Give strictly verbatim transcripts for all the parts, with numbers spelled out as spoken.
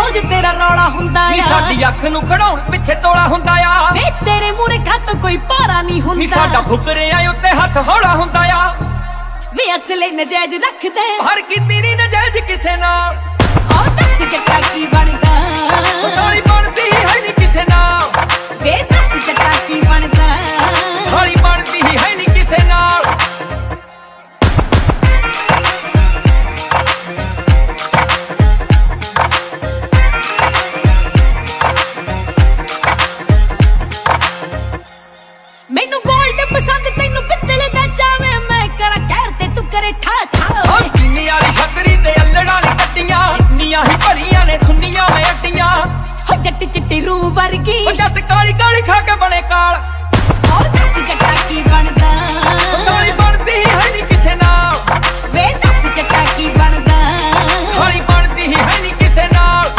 ਰੋਜ਼ ਤੇਰਾ ਰੌਲਾ ਹੁੰਦਾ ਆ। ਨੀ ਸਾਡੀ ਅੱਖ ਨੂੰ ਖੜਾਉਣ ਪਿੱਛੇ ਤੋਲਾ ਹੁੰਦਾ ਆ। ਵੇ ਤੇਰੇ ਮੂਹਰੇ ਕੱਤ ਕੋਈ ਭਾਰਾ ਨਹੀਂ ਹੁੰਦਾ। ਨੀ ਸਾਡਾ ਫੁਕਰਿਆਂ ਉੱਤੇ ਹੱਥ ਹੌਲਾ ਹੁੰਦਾ ਆ। ਵੇ ਅਸਲੇ ਨਜਾਇਜ਼ ਰੱਖਦੇ ਹਰ ਕੀਤੀ ਨੀ ਨਜਾਇਜ਼ ਕਿਸੇ ਨਾਲ। ਆਹ ਦੱਸ ਜੱਟਾ ਕੀ ਬਣਦਾ। ਉਹ ਸਾਲੀ ਬਣਦੀ ਹੈ ਨੀ ਕਿਸੇ ਨਾਲ। ਵੇ ਦੱਸ ਜੱਟਾ ਕੀ ਬਣਦਾ। ਸਾਲੀ ਬਣਦੀ ਹੈ ਨੀ ਕਿਸੇ ਨਾਲ। ਮੈਨੂੰ ਗੋਲਡ ਪਸੰਦ ਤੈਨੂੰ ਪਿੱਤਲ ਦਾ ਚਾਵੇ। ਮੈਂ ਕਰਾਂ ਕਹਿਰ ਤੇ ਤੂੰ ਕਰੇ ਠਾ ਠਾ। ਉਹ ਚੀਨੀ ਵਾਲੀ ਸ਼ਕਰੀ ਤੇ ਅੱਲੜਾਂ ਵਾਲੀ ਕੱਟੀਆਂ ਨੀਆਂ ਹੀ ਭਰੀਆਂ ਨੇ ਸੁੰਨੀਆਂ ਮੈਂ ਅੱਡੀਆਂ। ਹੋ ਜੱਟ ਚਿੱਟੀ ਰੂਹ ਵਰਗੀ ਉਹ ਜੱਟ ਕਾਲੀ ਕਾਲੀ ਖਾ ਕੇ ਬਣੇ ਕਾਲ। ਆਹ ਦੱਸ ਜੱਟਾ ਕੀ ਬਣਦਾ। ਉਹ ਸਾਲੀ ਬਣਦੀ ਹੈ ਨੀ ਕਿਸੇ ਨਾਲ। ਵੇ ਦੱਸ ਜੱਟਾ ਕੀ ਬਣਦਾ। ਸਾਲੀ ਬਣਦੀ ਹੈ ਨੀ ਕਿਸੇ ਨਾਲ।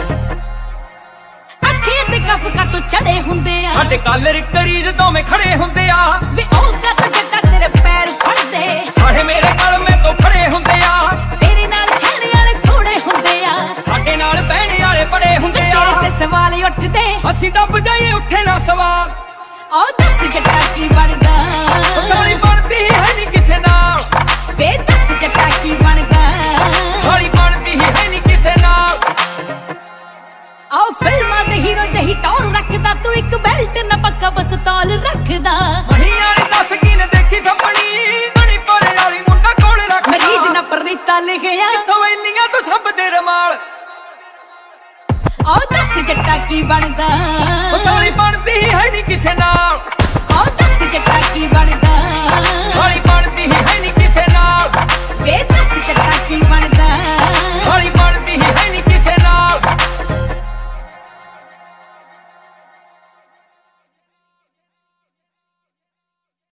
ਅੱਖੇ ਤੇ ਕਫ ਕਾ ਤੋਂ ਚੜੇ ਹੁੰਦੇ ਆ। ਸਾਡੇ ਕਾਲਰ ਕਰੀਜ਼ ਦੋਵੇਂ ਖੜੇ ਹੁੰਦੇ ਆ। ਵੇ ਉਹ ਕੱਤ ਜੱਟਾ ਤੇਰੇ ਪੈਰ ਫੜਦੇ। ਸਾਡੇ ਮੇਰੇ ਕਲਮੇ ਤੋਂ ਫੜੇ ਹੁੰਦੇ ਆ। ਤੇਰੇ ਨਾਲ ਖੇਡਣ ਵਾਲੇ ਥੋੜੇ ਹੁੰਦੇ ਆ। ਸਾਡੇ ਨਾਲ ਬਹਿਣੇ ਵਾਲੇ ਬੜੇ ਹੁੰਦੇ ਆ। ਤੇਰੇ ਤੇ ਸਵਾਲ ਉੱਠਦੇ ਅਸੀਂ ਦੱਬ ਜਾਈਏ ਉੱਠੇ ਨਾ ਸਵਾਲ। ਆਹ ਦੱਸ ਜੱਟਾ ਕੀ ਬਣਦਾ। ਉਹ ਸਾਲੀ ਬਣਦੀ ਹੈ ਨੀ ਕਿਸੇ ਨਾਲ। ਵੇ ਦੱਸ ਜੱਟਾ ਕੀ ਬਣਦਾ। ਸਾਲੀ ਬਣਦੀ ਹੈ ਨੀ ਕਿਸੇ ਨਾਲ। ਆਹ ਫਿਲਮਾਂ ਦੇ ਹੀਰੋ ਜਹੀ ਟੌਰ ਰੱਖਦਾ ਤੂੰ। ਇੱਕ ਬੈਲਟ ਨਾ ਪੱਕਾ ਬਸਤੌਲ ਰੱਖਦਾ। ਮਣੀ ਵਾਲੀ ਦੱਸ ਕਿਨੇ ਦੇਖੀ ਸਪਣੀ। ਬਣੀ ਪਰੇ ਵਾਲੀ ਮੁੰਡਾ ਕੋਲ ਰੱਖਦਾ। ਮਰੀਜ਼ ਨਾ ਪਰੀਤਾ ਲਿਖਿਆ ਕਿੱਥੋਂ ਇੰਨੀਆਂ ਤੂੰ ਸਭ ਦੇ ਰਮਾਲ। ਆਹ ਦੱਸ ਜੱਟਾ ਕੀ ਬਣਦਾ। ਉਹ ਸਾਲੀ ਬਣਦੀ ਹੈ ਨੀ ਕਿਸੇ ਨਾਲ।